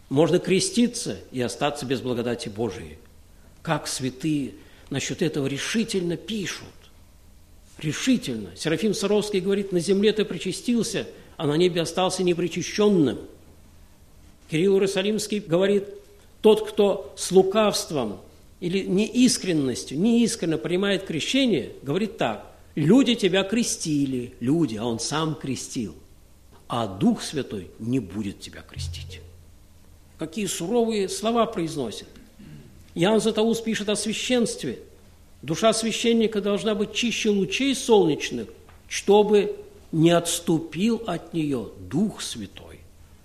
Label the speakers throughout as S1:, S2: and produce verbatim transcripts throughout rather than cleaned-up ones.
S1: Можно креститься и остаться без благодати Божией. Как святые насчет этого решительно пишут. Решительно. Серафим Саровский говорит, на земле ты причастился, а на небе остался непричащенным. Кирилл Иерусалимский говорит, тот, кто с лукавством или неискренностью, неискренно принимает крещение, говорит так, люди тебя крестили, люди, а он сам крестил, а Дух Святой не будет тебя крестить. Какие суровые слова произносит. Иоанн Златоуст пишет о священстве. Душа священника должна быть чище лучей солнечных, чтобы не отступил от нее Дух Святой.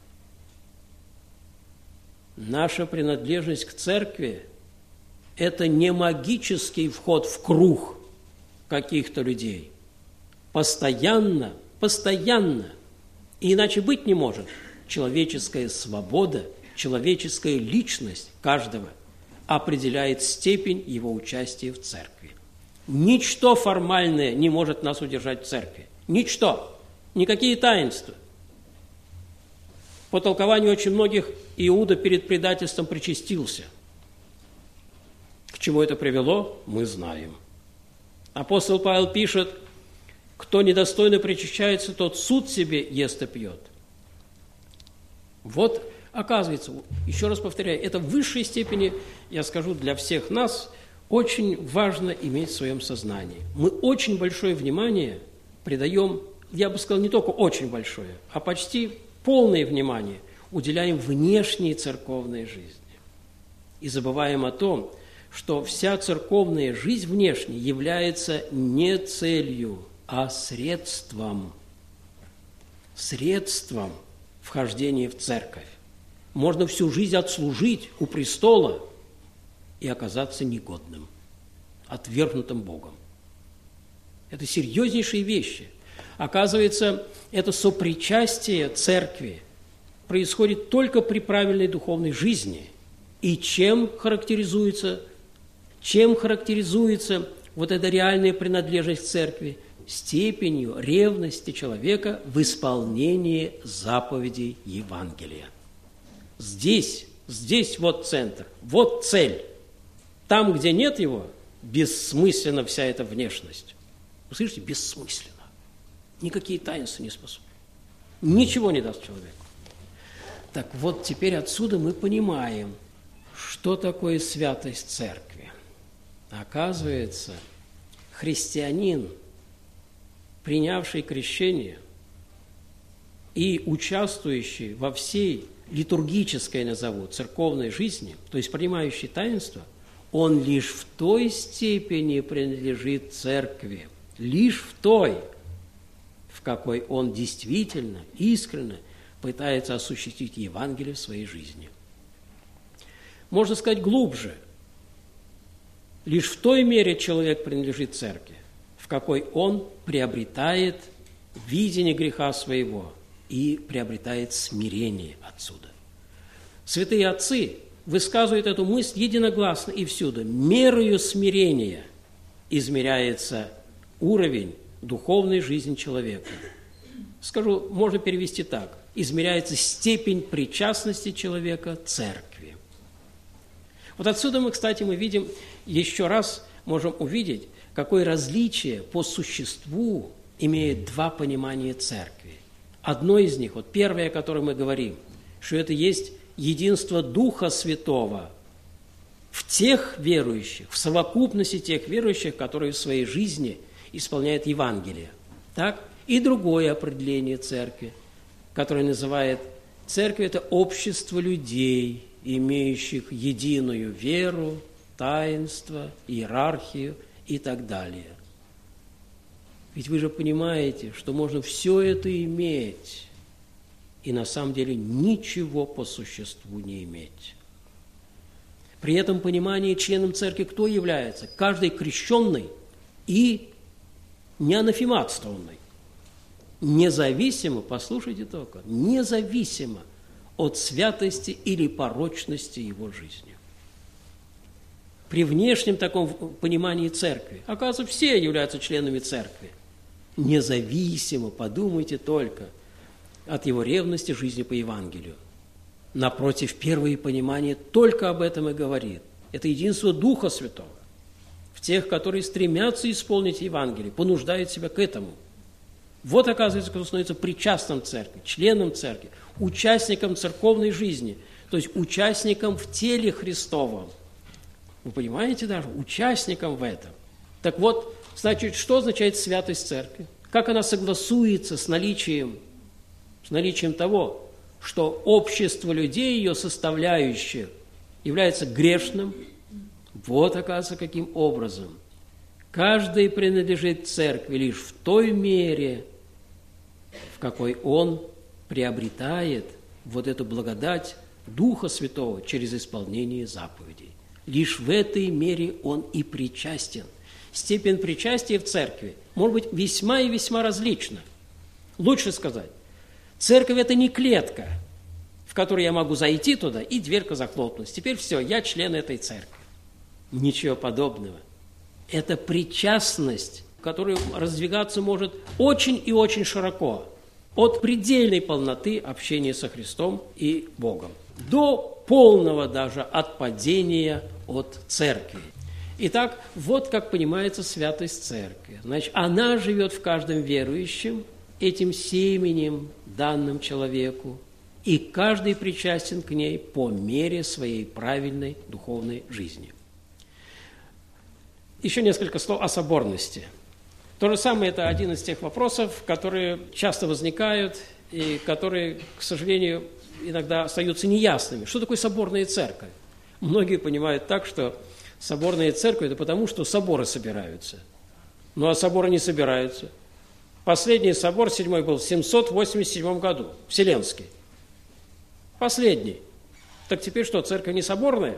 S1: Наша принадлежность к церкви – это не магический вход в круг каких-то людей. Постоянно, постоянно, и иначе быть не может, человеческая свобода, человеческая личность каждого определяет степень его участия в церкви. Ничто формальное не может нас удержать в церкви. Ничто. Никакие таинства. По толкованию очень многих Иуда перед предательством причастился. К чему это привело, мы знаем. Апостол Павел пишет, кто недостойно причащается, тот суд себе ест и пьет. Вот, оказывается, еще раз повторяю, это в высшей степени, я скажу, для всех нас очень важно иметь в своем сознании. Мы очень большое внимание придаем, я бы сказал, не только очень большое, а почти полное внимание уделяем внешней церковной жизни. И забываем о том, что вся церковная жизнь внешняя является не целью, а средством. Средством вхождения в церковь. Можно всю жизнь отслужить у престола и оказаться негодным, отвергнутым Богом. Это серьезнейшие вещи. Оказывается, это сопричастие церкви происходит только при правильной духовной жизни. И чем характеризуется, чем характеризуется вот эта реальная принадлежность к церкви? Степенью ревности человека в исполнении заповедей Евангелия. Здесь, здесь вот центр, вот цель. Там, где нет его, бессмысленна вся эта внешность. Вы слышите? Бессмысленно. Никакие таинства не способны. Ничего не даст человеку. Так вот, теперь отсюда мы понимаем, что такое святость церкви. Оказывается, христианин, принявший крещение и участвующий во всей литургической, назову, церковной жизни, то есть принимающий таинство, он лишь в той степени принадлежит церкви, лишь в той, в какой он действительно, искренне пытается осуществить Евангелие в своей жизни. Можно сказать глубже. Лишь в той мере человек принадлежит церкви, в какой он приобретает видение греха своего и приобретает смирение отсюда. Святые отцы высказывают эту мысль единогласно и всюду. Мерою смирения измеряется уровень духовной жизни человека. Скажу, можно перевести так. Измеряется степень причастности человека церкви. Вот отсюда мы, кстати, мы видим, еще раз можем увидеть, какое различие по существу имеет два понимания церкви. Одно из них, вот первое, о котором мы говорим, что это есть единство Духа Святого в тех верующих, в совокупности тех верующих, которые в своей жизни исполняют Евангелие. Так? И другое определение церкви, которое называет церковь – это общество людей, имеющих единую веру, таинство, иерархию и так далее. Ведь вы же понимаете, что можно все это иметь и на самом деле ничего по существу не иметь. При этом понимании членом церкви кто является? Каждый крещенный и неанафематствованный. Независимо, послушайте только, независимо от святости или порочности его жизни. При внешнем таком понимании церкви, оказывается, все являются членами церкви. Независимо, подумайте только, от его ревности жизни по Евангелию. Напротив, первое понимание только об этом и говорит. Это единство Духа Святого. В тех, которые стремятся исполнить Евангелие, понуждают себя к этому. Вот, оказывается, кто становится причастным церкви, членом церкви, участником церковной жизни, то есть участником в теле Христовом. Вы понимаете даже? Участником в этом. Так вот, значит, что означает святость церкви? Как она согласуется с наличием, с наличием того, что общество людей, ее составляющих, является грешным? Вот, оказывается, каким образом. Каждый принадлежит церкви лишь в той мере, в какой он приобретает вот эту благодать Духа Святого через исполнение заповедей. Лишь в этой мере он и причастен. Степень причастия в церкви может быть весьма и весьма различна. Лучше сказать, церковь – это не клетка, в которой я могу зайти туда и дверка захлопнуть. Теперь все, я член этой церкви. Ничего подобного. Это причастность, которая раздвигаться может очень и очень широко, от предельной полноты общения со Христом и Богом до полного даже отпадения от церкви. Итак, вот как понимается святость церкви. Значит, она живет в каждом верующем, этим семенем, данным человеку, и каждый причастен к ней по мере своей правильной духовной жизни. Еще несколько слов о соборности. То же самое, это один из тех вопросов, которые часто возникают и которые, к сожалению, иногда остаются неясными. Что такое соборная церковь? Многие понимают так, что соборная церковь – это потому, что соборы собираются. Ну, а соборы не собираются. Последний собор, седьмой, был в семьсот восемьдесят седьмом году, Вселенский. Последний. Так теперь что, церковь не соборная?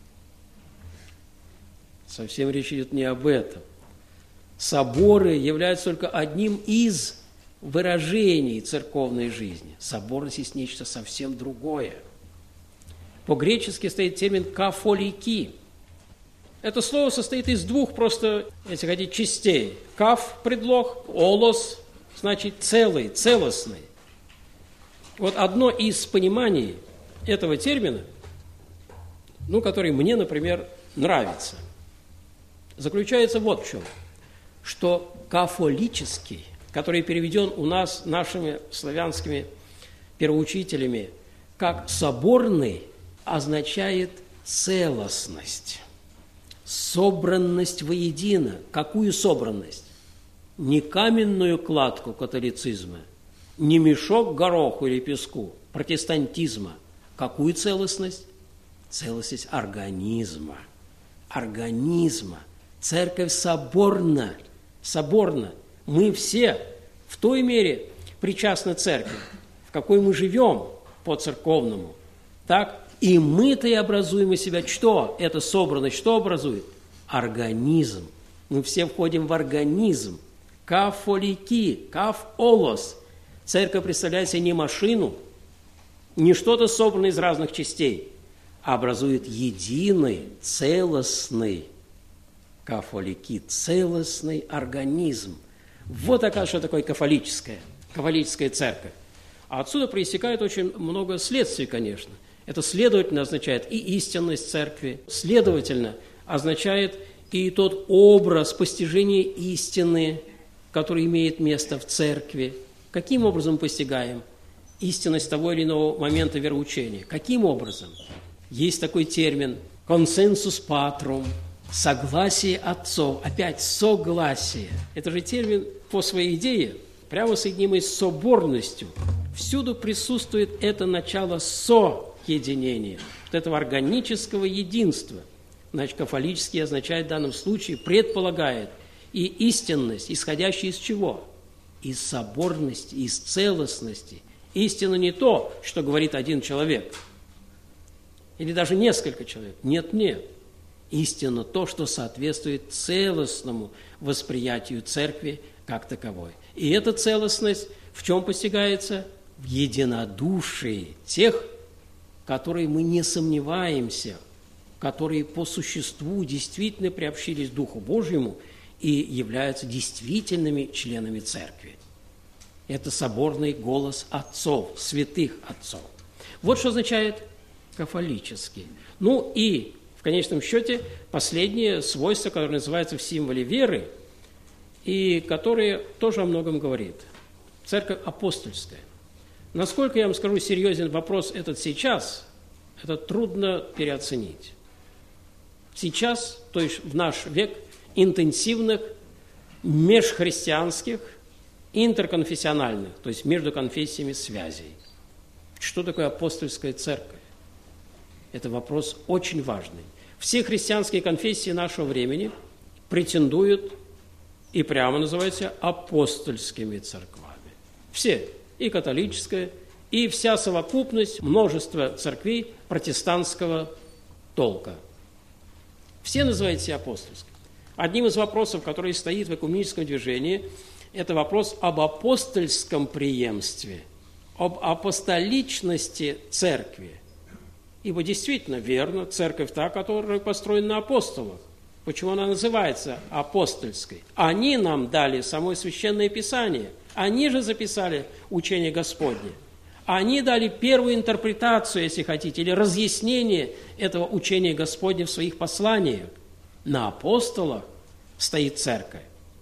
S1: Совсем речь идет не об этом. Соборы являются только одним из выражений церковной жизни. Соборность есть нечто совсем другое. По-гречески стоит термин «кафолики». Это слово состоит из двух просто, если хотите, частей. «Каф» – предлог, «олос» – значит целый, целостный. Вот одно из пониманий этого термина, ну, который мне, например, нравится, заключается вот в чем, что кафолический, который переведен у нас нашими славянскими первоучителями как соборный, означает целостность, собранность воедино. Какую собранность? Не каменную кладку католицизма, не мешок гороху или песку протестантизма. Какую целостность? Целостность организма. Организма. Церковь соборна. Соборна. Мы все в той мере причастны церкви, в какой мы живем по-церковному. Так? И мы-то и образуем из себя что? Эта собранность что образует? Организм. Мы все входим в организм. Кафолики, кафолос. Церковь представляет себе не машину, не что-то собранное из разных частей, а образует единый, целостный, кафолики, целостный организм. Вот такая, что такое кафолическая, кафолическая церковь. А отсюда проистекает очень много следствий, конечно. Это, следовательно, означает и истинность церкви, следовательно, означает и тот образ постижения истины, который имеет место в церкви. Каким образом мы постигаем истинность того или иного момента вероучения? Каким образом? Есть такой термин «консенсус патрум», согласие отцов. Опять согласие. Это же термин по своей идее, прямо соединимый с соборностью. Всюду присутствует это начало соединения, вот этого органического единства. Значит, кафолический означает в данном случае, предполагает и истинность, исходящая из чего? Из соборности, из целостности. Истина не то, что говорит один человек, или даже несколько человек. Нет, нет. Истина то, что соответствует целостному восприятию церкви как таковой. И эта целостность в чем постигается? В единодушии тех, которые мы не сомневаемся, которые по существу действительно приобщились к Духу Божьему и являются действительными членами церкви. Это соборный голос отцов, святых отцов. Вот что означает кафолический. Ну и, в конечном счете, последнее свойство, которое называется в символе веры, и которое тоже о многом говорит. Церковь апостольская. Насколько, я вам скажу, серьезен вопрос этот сейчас, это трудно переоценить. Сейчас, то есть в наш век, интенсивных межхристианских, интерконфессиональных, то есть между конфессиями связей. Что такое апостольская церковь? Это вопрос очень важный. Все христианские конфессии нашего времени претендуют и прямо называются апостольскими церквами. Все. И католическая, и вся совокупность, множество церквей протестантского толка. Все называют себя апостольскими. Одним из вопросов, который стоит в экуменическом движении, это вопрос об апостольском преемстве, об апостоличности церкви. Ибо действительно верно, церковь та, которая построена на апостолах. Почему она называется апостольской? Они нам дали самое Священное Писание. Они же записали учение Господне. Они дали первую интерпретацию, если хотите, или разъяснение этого учения Господня в своих посланиях. На апостолах стоит церковь.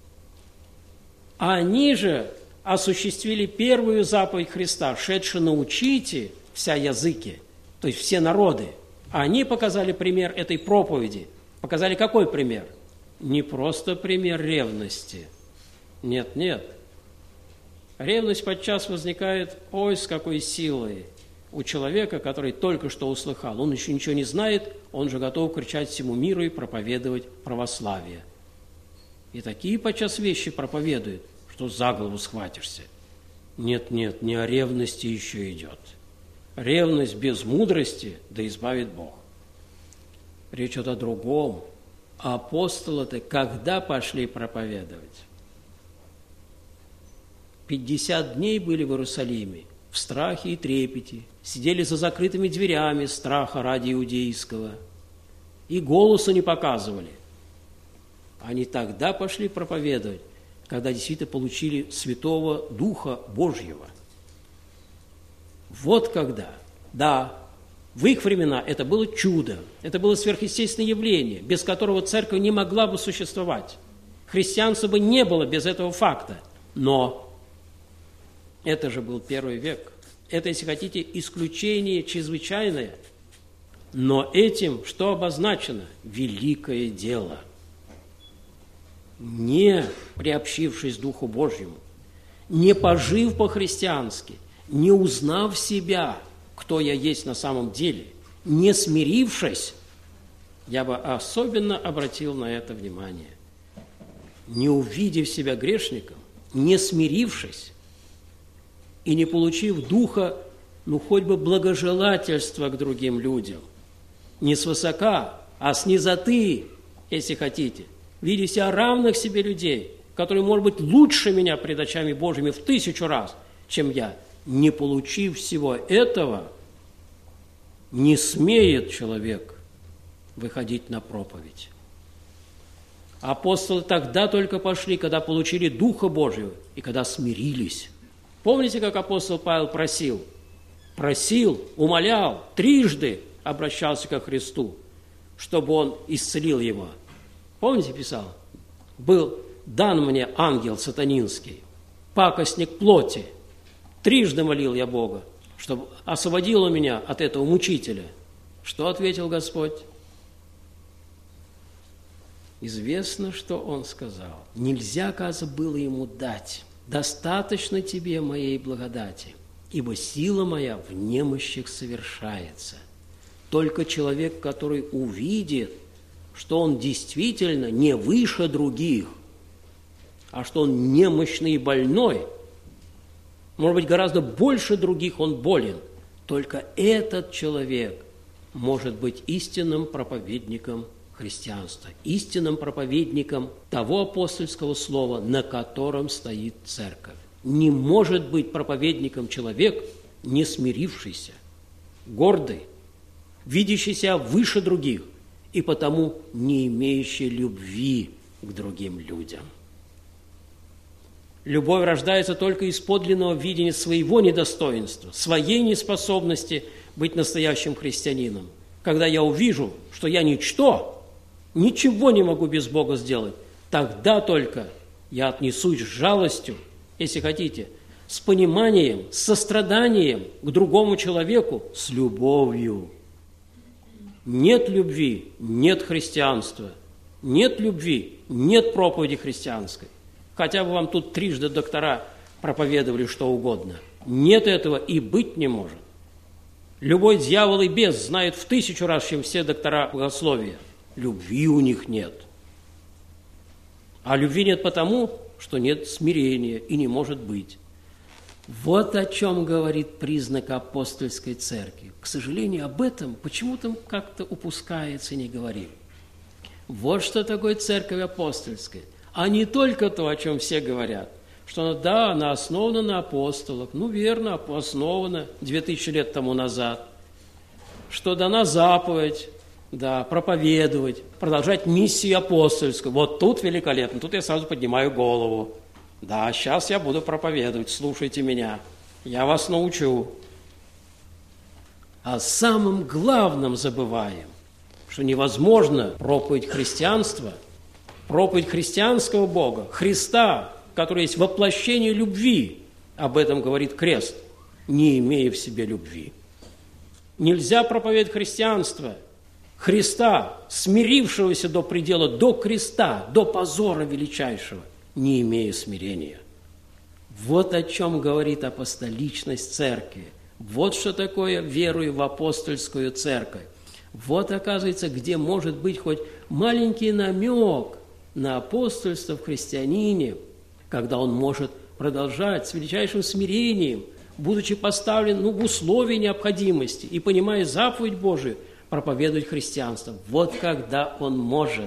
S1: Они же осуществили первую заповедь Христа, шедше научите вся языки, то есть все народы. Они показали пример этой проповеди. Показали какой пример? Не просто пример ревности. Нет, нет. Ревность подчас возникает, ой, с какой силой у человека, который только что услыхал. Он еще ничего не знает, он же готов кричать всему миру и проповедовать православие. И такие подчас вещи проповедуют, что за голову схватишься. Нет, нет, не о ревности еще идет. Ревность без мудрости, да избавит Бог. Речь идет о другом. А апостолы-то когда пошли проповедовать? Пятьдесят дней были в Иерусалиме, в страхе и трепете, сидели за закрытыми дверями страха ради иудейского, и голоса не показывали. Они тогда пошли проповедовать, когда действительно получили Святого Духа Божьего. Вот когда, да, в их времена это было чудо, это было сверхъестественное явление, без которого церковь не могла бы существовать. Христианства бы не было без этого факта, но это же был первый век. Это, если хотите, исключение чрезвычайное. Но этим что обозначено? Великое дело. Не приобщившись к Духу Божьему, не пожив по-христиански, не узнав себя, кто я есть на самом деле, не смирившись, я бы особенно обратил на это внимание. Не увидев себя грешником, не смирившись, и не получив духа, ну, хоть бы благожелательства к другим людям. Не свысока, а с низоты, если хотите. Видя себя равных себе людей, которые, может быть, лучше меня пред очами Божьими в тысячу раз, чем я. Не получив всего этого, не смеет человек выходить на проповедь. Апостолы тогда только пошли, когда получили Духа Божьего и когда смирились. Помните, как апостол Павел просил? Просил, умолял, трижды обращался ко Христу, чтобы он исцелил его. Помните, писал? Был дан мне ангел сатанинский, пакостник плоти. Трижды молил я Бога, чтобы освободил меня от этого мучителя. Что ответил Господь? Известно, что он сказал. Нельзя, оказывается, было ему дать. Достаточно тебе моей благодати, ибо сила моя в немощах совершается. Только человек, который увидит, что он действительно не выше других, а что он немощный и больной, может быть, гораздо больше других он болен, только этот человек может быть истинным проповедником христианства, истинным проповедником того апостольского слова, на котором стоит церковь. Не может быть проповедником человек, не смирившийся, гордый, видящий себя выше других и потому не имеющий любви к другим людям. Любовь рождается только из подлинного видения своего недостоинства, своей неспособности быть настоящим христианином. Когда я увижу, что я ничто, ничего не могу без Бога сделать, тогда только я отнесусь с жалостью, если хотите, с пониманием, с состраданием к другому человеку, с любовью. Нет любви, нет христианства. Нет любви, нет проповеди христианской. Хотя бы вам тут трижды доктора проповедовали что угодно. Нет этого и быть не может. Любой дьявол и бес знает в тысячу раз, чем все доктора богословия. Любви у них нет. А любви нет потому, что нет смирения и не может быть. Вот о чем говорит признак апостольской церкви. К сожалению, об этом почему-то как-то упускается и не говорим. Вот что такое церковь апостольская. А не только то, о чем все говорят, что она, да, она основана на апостолах. Ну, верно, основана две тысячи лет тому назад. Что дана заповедь, да, проповедовать, продолжать миссию апостольскую. Вот тут великолепно, тут я сразу поднимаю голову. Да, сейчас я буду проповедовать, слушайте меня, я вас научу. О самом главном забываем, что невозможно проповедь христианства, проповедь христианского Бога, Христа, который есть воплощение любви, об этом говорит крест, не имея в себе любви. Нельзя проповедовать христианство, Христа, смирившегося до предела, до креста, до позора величайшего, не имея смирения. Вот о чем говорит апостоличность церкви. Вот что такое верую в апостольскую церковь. Вот, оказывается, где может быть хоть маленький намек на апостольство в христианине, когда он может продолжать с величайшим смирением, будучи поставлен ну, в условия необходимости и понимая заповедь Божию, проповедовать христианство. Вот когда он может.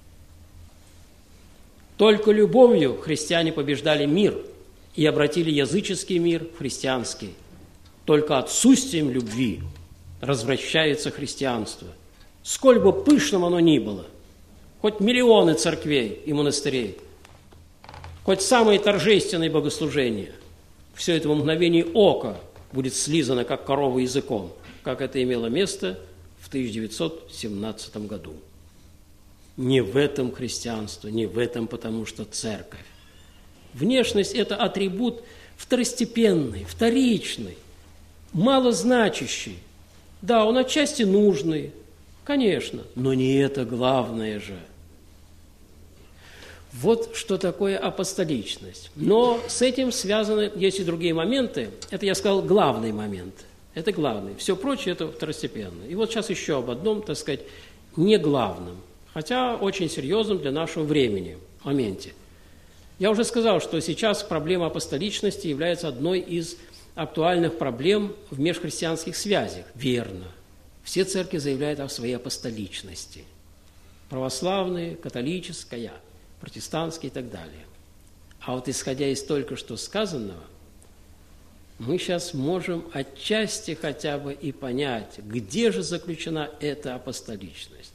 S1: Только любовью христиане побеждали мир и обратили языческий мир в христианский. Только отсутствием любви развращается христианство. Сколь бы пышным оно ни было, хоть миллионы церквей и монастырей, хоть самые торжественные богослужения, все это в мгновение ока будет слизано, как корова языком, как это имело место в тысяча девятьсот семнадцатом году. Не в этом христианство, не в этом, потому что церковь. Внешность – это атрибут второстепенный, вторичный, малозначащий. Да, он отчасти нужный, конечно, но не это главное же. Вот что такое апостоличность. Но с этим связаны, есть и другие моменты. Это, я сказал, главный момент. Это главный. Все прочее – это второстепенно. И вот сейчас еще об одном, так сказать, не главном, хотя очень серьезном для нашего времени моменте. Я уже сказал, что сейчас проблема апостоличности является одной из актуальных проблем в межхристианских связях. Верно. Все церкви заявляют о своей апостоличности. Православные, католическая, протестантские и так далее. А вот исходя из только что сказанного, мы сейчас можем отчасти хотя бы и понять, где же заключена эта апостоличность.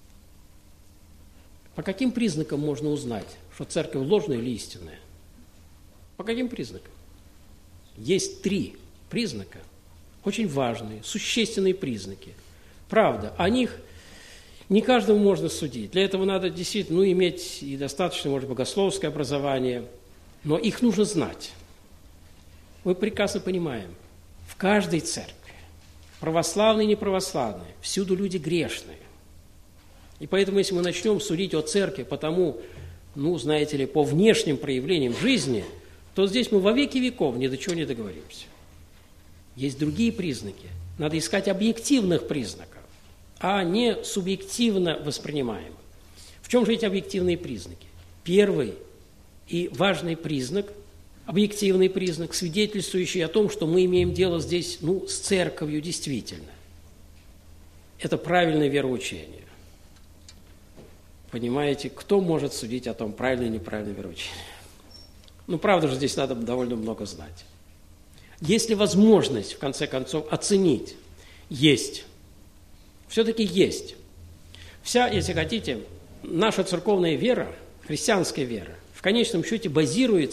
S1: По каким признакам можно узнать, что церковь ложная или истинная? По каким признакам? Есть три признака, очень важные, существенные признаки. Правда, о них не каждому можно судить. Для этого надо действительно ну, иметь и достаточно, может, богословское образование, но их нужно знать. Мы прекрасно понимаем, в каждой церкви, православные и неправославные, всюду люди грешные. И поэтому, если мы начнем судить о церкви по тому, ну, знаете ли, по внешним проявлениям жизни, то здесь мы во веки веков ни до чего не договоримся. Есть другие признаки. Надо искать объективных признаков, а не субъективно воспринимаемых. В чем же эти объективные признаки? Первый и важный признак, объективный признак, свидетельствующий о том, что мы имеем дело здесь, ну, с церковью действительно. Это правильное вероучение. Понимаете, кто может судить о том, правильное или неправильное вероучение? Ну, правда же, здесь надо довольно много знать. Есть ли возможность, в конце концов, оценить? Есть. Все-таки есть. Вся, если хотите, наша церковная вера, христианская вера, в конечном счете базируется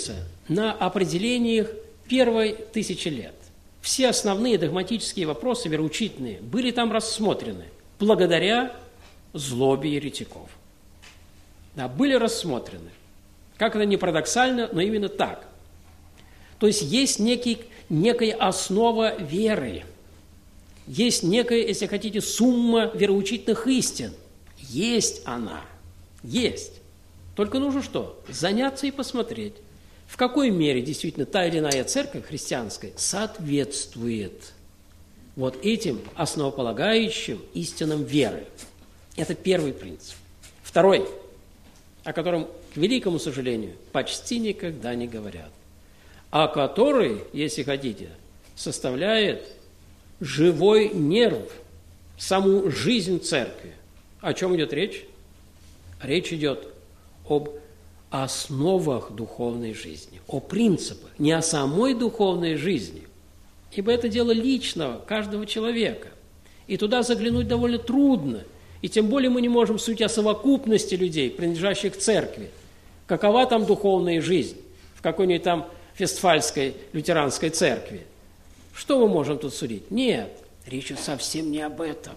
S1: на определениях первой тысячи лет. Все основные догматические вопросы вероучительные были там рассмотрены благодаря злобе еретиков. Да, были рассмотрены. Как это ни парадоксально, но именно так. То есть есть некий, некая основа веры. Есть некая, если хотите, сумма вероучительных истин. Есть она. Есть. Только нужно что? Заняться и посмотреть, в какой мере действительно та или иная церковь христианская соответствует вот этим основополагающим истинам веры. Это первый принцип. Второй, о котором, к великому сожалению, почти никогда не говорят, а который, если хотите, составляет живой нерв, саму жизнь церкви. О чем идет речь? Речь идет об основах духовной жизни, о принципах, не о самой духовной жизни, ибо это дело личного каждого человека, и туда заглянуть довольно трудно, и тем более мы не можем судить о совокупности людей, принадлежащих к церкви, какова там духовная жизнь в какой-нибудь там Вестфальской лютеранской церкви. Что мы можем тут судить? Нет, речь совсем не об этом.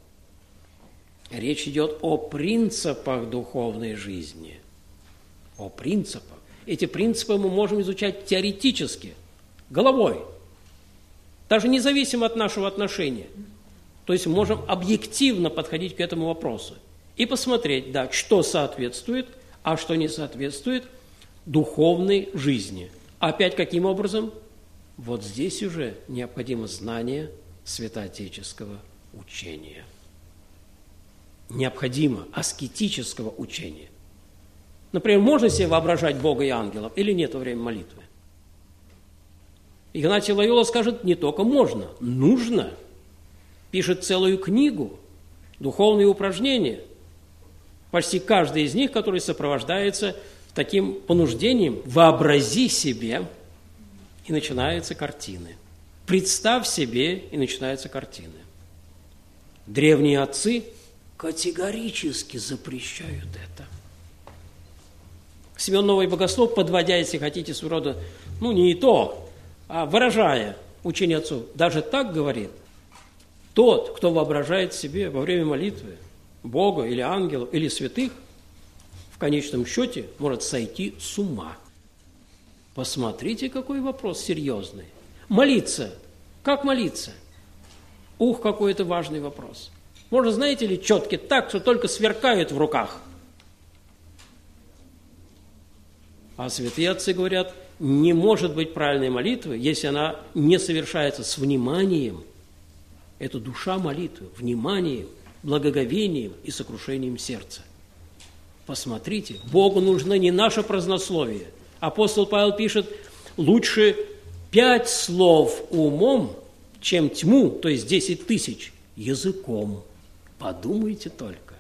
S1: Речь идет о принципах духовной жизни. О принципах. Эти принципы мы можем изучать теоретически, головой, даже независимо от нашего отношения. То есть мы можем объективно подходить к этому вопросу и посмотреть, да, что соответствует, а что не соответствует духовной жизни. Опять каким образом? Вот здесь уже необходимо знание святоотеческого учения. Необходимо аскетического учения. Например, можно себе воображать Бога и ангелов или нет во время молитвы? Игнатий Лойола скажет, не только можно, нужно. Пишет целую книгу, духовные упражнения, почти каждый из них, который сопровождается таким понуждением «вообрази себе», и начинаются картины. «Представь себе», и начинаются картины. Древние отцы категорически запрещают это. Семен Новый Богослов, подводя, если хотите, своего рода, ну не и то, а выражая учение отцов, даже так говорит: тот, кто воображает себе во время молитвы Бога или ангелов или святых, в конечном счете может сойти с ума. Посмотрите, какой вопрос серьезный. Молиться. Как молиться? Ух, какой это важный вопрос. Можно, знаете ли, четки так, что только сверкают в руках. А святые отцы говорят, не может быть правильной молитвы, если она не совершается с вниманием. Это душа молитвы, вниманием, благоговением и сокрушением сердца. Посмотрите, Богу нужно не наше празднословие. Апостол Павел пишет, лучше пять слов умом, чем тьму, то есть десять тысяч, языком. Подумайте только.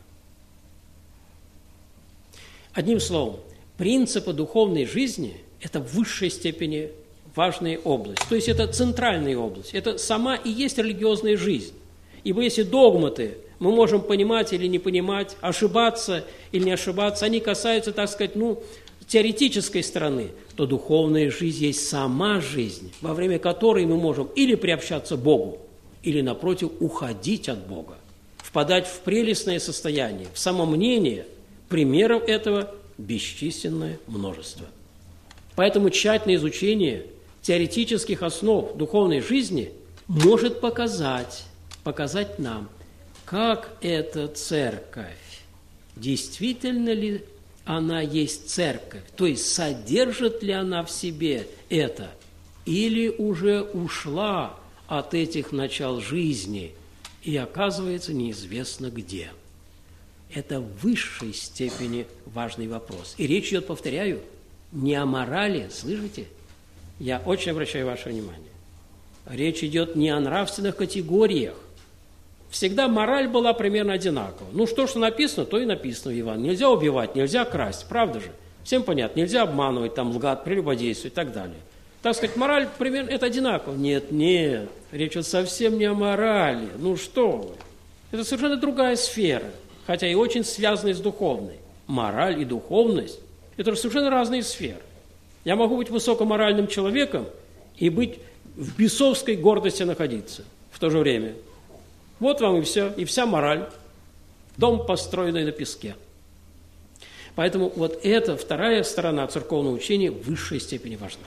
S1: Одним словом, принципы духовной жизни – это в высшей степени важная область. То есть это центральная область. Это сама и есть религиозная жизнь. Ибо если догматы мы можем понимать или не понимать, ошибаться или не ошибаться, они касаются, так сказать, ну, теоретической стороны, то духовная жизнь есть сама жизнь, во время которой мы можем или приобщаться к Богу, или, напротив, уходить от Бога, впадать в прелестное состояние, в самомнение. Примеров этого бесчисленное множество. Поэтому тщательное изучение теоретических основ духовной жизни может показать, показать нам, как эта церковь, действительно ли она есть церковь, то есть содержит ли она в себе это, или уже ушла от этих начал жизни и оказывается неизвестно где. Это в высшей степени важный вопрос. И речь идет, повторяю, не о морали, слышите? Я очень обращаю ваше внимание. Речь идет не о нравственных категориях. Всегда мораль была примерно одинакова. Ну, что, что написано, то и написано в Евангелии. Нельзя убивать, нельзя красть, правда же? Всем понятно, нельзя обманывать, там, лгать, прелюбодействовать и так далее. Так сказать, мораль примерно это одинаково. Нет, нет, речь идет совсем не о морали. Ну, что вы? Это совершенно другая сфера, хотя и очень связанная с духовной. Мораль и духовность – это совершенно разные сферы. Я могу быть высокоморальным человеком и быть в бесовской гордости находиться в то же время. Вот вам и все, и вся мораль. Дом, построенный на песке. Поэтому вот эта вторая сторона церковного учения в высшей степени важна.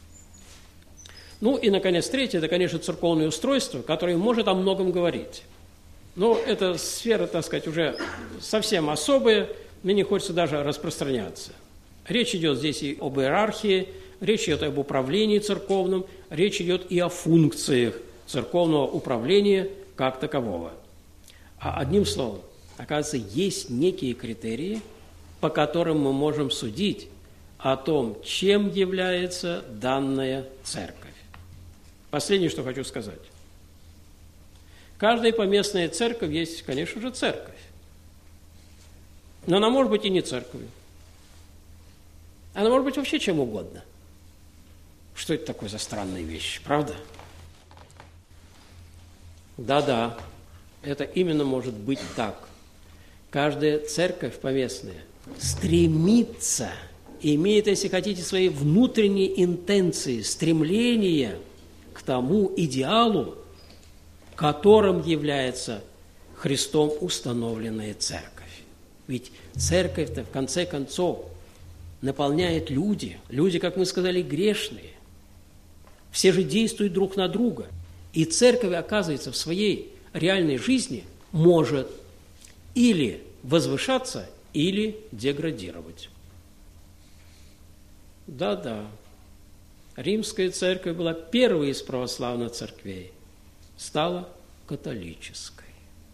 S1: Ну и, наконец, третье, это, конечно, церковное устройство, которое может о многом говорить. Но это сфера, так сказать, уже совсем особая, мне не хочется даже распространяться. Речь идет здесь и об иерархии, речь идет об управлении церковным, речь идет и о функциях церковного управления как такового. А одним словом, оказывается, есть некие критерии, по которым мы можем судить о том, чем является данная церковь. Последнее, что хочу сказать. Каждая поместная церковь есть, конечно же, церковь. Но она может быть и не церковью. Она может быть вообще чем угодно. Что это такое за странные вещи, правда? Да-да, это именно может быть так. Каждая церковь поместная стремится, имеет, если хотите, свои внутренние интенции, стремления к тому идеалу, которым является Христом установленная церковь. Ведь церковь-то, в конце концов, наполняет люди. Люди, как мы сказали, грешные. Все же действуют друг на друга. И церковь, оказывается, в своей реальной жизни может или возвышаться, или деградировать. Да-да. Римская церковь была первой из православных церквей. Стала католической.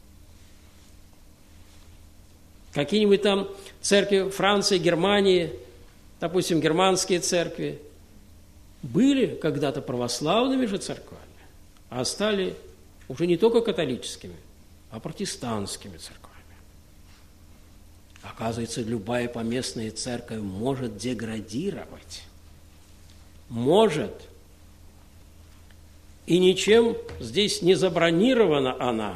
S1: Какие-нибудь там церкви Франции, Германии, допустим, германские церкви, были когда-то православными же церквами, а стали уже не только католическими, а протестантскими церквами. Оказывается, любая поместная церковь может деградировать. Может. И ничем здесь не забронирована она.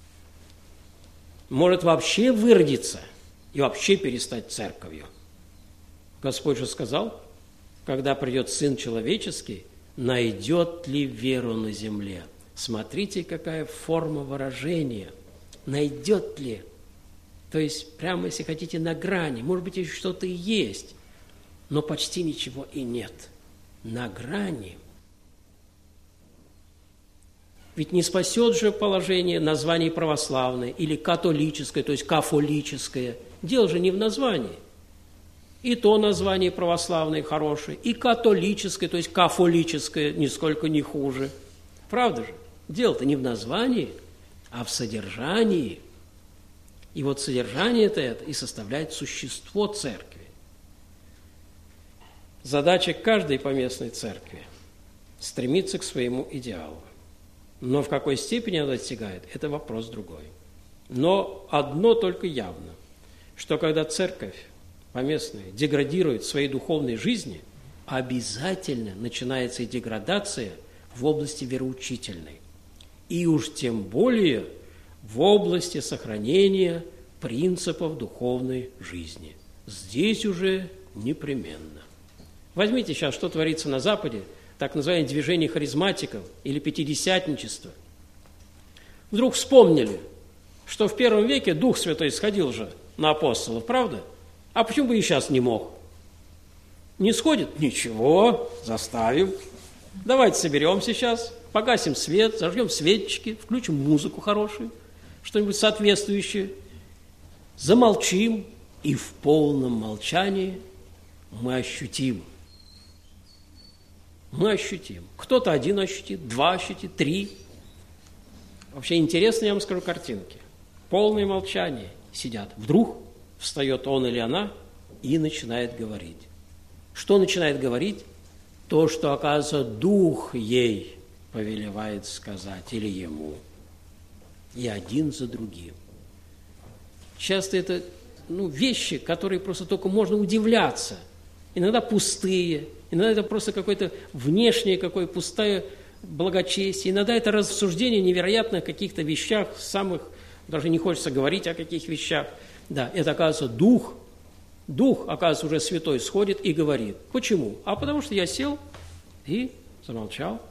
S1: Может вообще выродиться и вообще перестать церковью. Господь же сказал, когда придет Сын Человеческий, найдет ли веру на земле? Смотрите, какая форма выражения. Найдет ли? То есть, прямо, если хотите, на грани. Может быть, еще что-то и есть, но почти ничего и нет. На грани. Ведь не спасет же положение название православное или католическое, то есть кафолическое. Дело же не в названии. И то название православное хорошее, и католическое, то есть кафолическое, нисколько не хуже. Правда же? Дело-то не в названии, а в содержании. И вот содержание-то это и составляет существо церкви. Задача каждой поместной церкви – стремиться к своему идеалу. Но в какой степени она достигает – это вопрос другой. Но одно только явно, что когда церковь поместная деградирует в своей духовной жизни, обязательно начинается и деградация в области вероучительной. И уж тем более в области сохранения принципов духовной жизни. Здесь уже непременно. Возьмите сейчас, что творится на Западе, так называемое движение харизматиков или пятидесятничество. Вдруг вспомнили, что в первом веке Дух Святой сходил же на апостолов, правда? А почему бы и сейчас не мог? Не сходит? Ничего, заставим. Давайте соберемся сейчас, погасим свет, зажгем светочки, включим музыку хорошую, что-нибудь соответствующее, замолчим, и в полном молчании мы ощутим. Мы ощутим. Кто-то один ощутит, два ощутит, три. Вообще интересно, я вам скажу, картинки. Полное молчание сидят. Вдруг встает он или она и начинает говорить. Что начинает говорить? То, что, оказывается, Дух ей повелевает сказать, или ему. И один за другим. Часто это ну, вещи, которые просто только можно удивляться. Иногда пустые, иногда это просто какое-то внешнее, какое пустое благочестие. Иногда это рассуждение невероятно о каких-то вещах, самых, даже не хочется говорить о каких вещах. Да, это, оказывается, Дух Дух, оказывается, уже святой сходит и говорит. Почему? А потому что я сел и замолчал.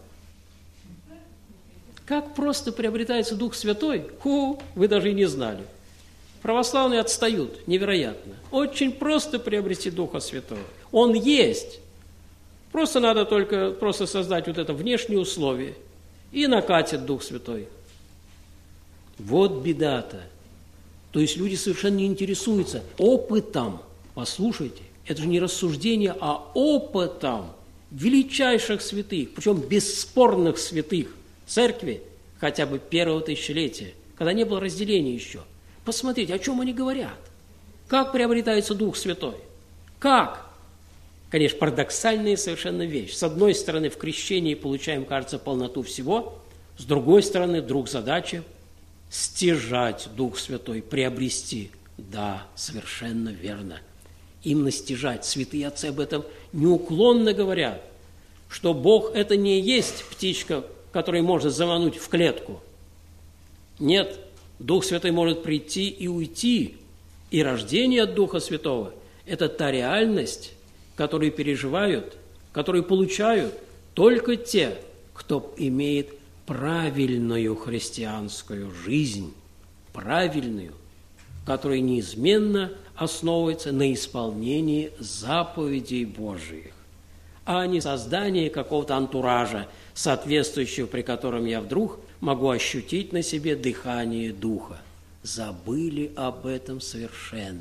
S1: Как просто приобретается Дух Святой, ху, вы даже и не знали. Православные отстают, невероятно. Очень просто приобрести Духа Святого. Он есть. Просто надо только просто создать вот это внешнее условие, и накатит Дух Святой. Вот беда-то. То есть люди совершенно не интересуются опытом. Послушайте, это же не рассуждение, а опытом величайших святых, причем бесспорных святых церкви, хотя бы первого тысячелетия, когда не было разделения еще. Посмотрите, о чем они говорят. Как приобретается Дух Святой? Как? Конечно, парадоксальная совершенно вещь. С одной стороны, в крещении получаем, кажется, полноту всего. С другой стороны, вдруг задача стяжать Дух Святой, приобрести. Да, совершенно верно. Именно стяжать. Святые отцы об этом неуклонно говорят, что Бог – это не есть птичка, которую можно замануть в клетку. Нет, Дух Святой может прийти и уйти. И рождение от Духа Святого – это та реальность, которую переживают, которую получают только те, кто имеет правильную христианскую жизнь, правильную, которая неизменно основывается на исполнении заповедей Божиих, а не создании какого-то антуража, соответствующего, при котором я вдруг могу ощутить на себе дыхание Духа. Забыли об этом совершенно.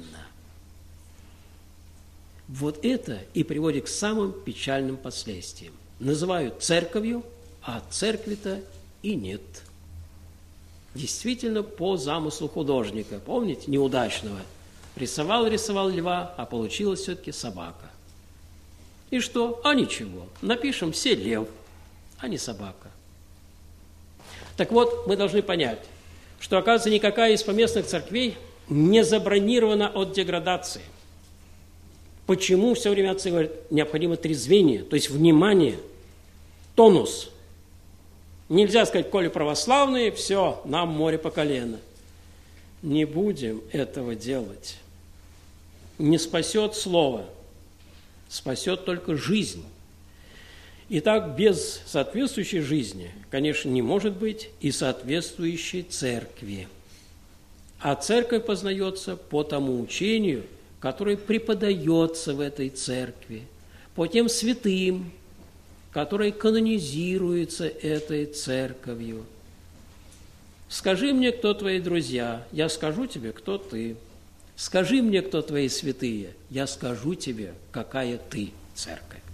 S1: Вот это и приводит к самым печальным последствиям. Называют церковью, а церкви-то и нет. Действительно, по замыслу художника, помните, неудачного, рисовал-рисовал льва, а получилась все-таки собака. И что? А ничего, напишем все лев, а не собака. Так вот, мы должны понять, что, оказывается, никакая из поместных церквей не забронирована от деградации. Почему все время отцы говорят, необходимо трезвение, то есть внимание, тонус. Нельзя сказать, коли православные, все, нам море по колено. Не будем этого делать. Не спасет слово, спасет только жизнь. Итак, без соответствующей жизни, конечно, не может быть и соответствующей церкви. А церковь познается по тому учению, которое преподается в этой церкви, по тем святым, которые канонизируются этой церковью. Скажи мне, кто твои друзья, я скажу тебе, кто ты. Скажи мне, кто твои святые, я скажу тебе, какая ты церковь.